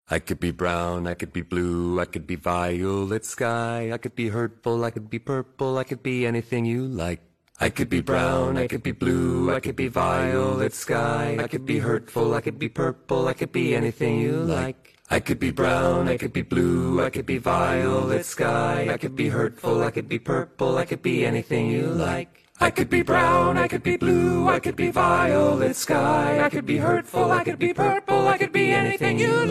I could be brown, I could be blue, I could be violet sky, I could be hurtful, I could be purple, I could be anything you like. I could be brown, I could be blue, I could be violet sky, I could be hurtful, I could be purple, I could be anything you like. I could be brown, I could be blue, I could be violet sky, I could be hurtful, I could be purple, I could be anything you like. I could be brown, I could be blue, I could be violet sky, I could be hurtful, I could be purple, I could be anything you like.